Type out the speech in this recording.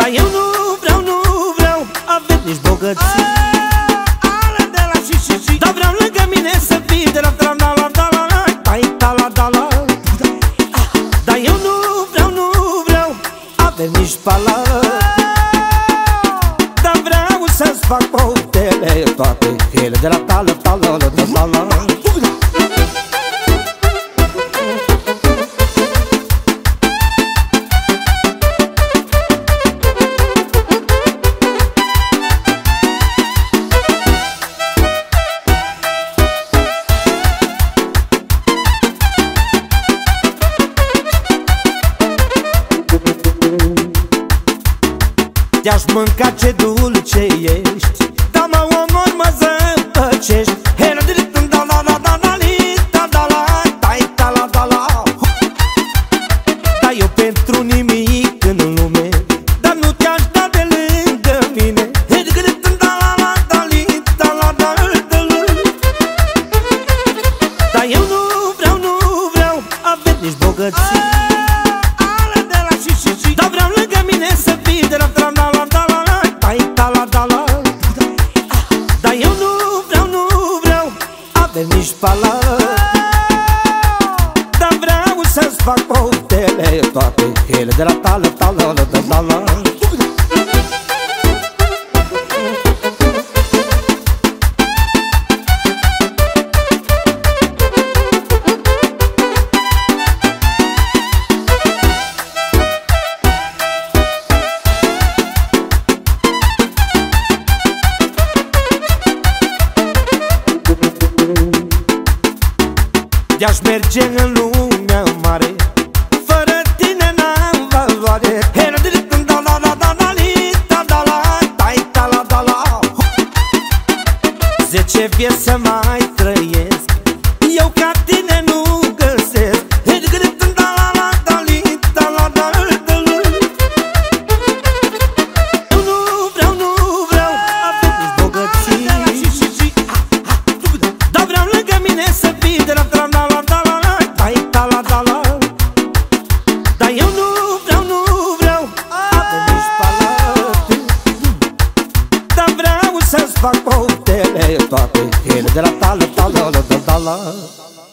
Dar eu nu vreau avem nici bogății. Dar vreau lângă mine să fii de la tra-la-la-la-la, tai-ta-la-da-la. Dar eu nu vreau avem nici pala. Dar vreau să-ți fac poftele, toate ele de la ta-la-ta-la-la-la-la. Te-aș mânca ce dulce ești, dar mă omor, mă zăpăcești. Dar eu pentru nimic în lume, dar nu te-aș da de lângă mine. Dar eu nu vreau avem nici bogății. Dar vreau lângă mine să fii de la tra-la-la-la-la, tai-ta-la-da-la. Dar eu nu vreau avem nici pala. Dar vreau să-ți fac poftele, toate ele de la ta-la-ta-la-la-la-la. De-aș merge în lumea mare, fără tine n-am valoare. Zece vieți să mai trăiesc, eu ca tine nu găsesc. Eu nu vreau avem nici bogății. Dar vreau lângă mine să fii de la tra-la-la-la-la, tai-ta-la-da-la. Dar eu nu vreau avem nici pala. Dar vreau să-ți fac poftele, toate ele de la ta-la-ta-la-la-la-la.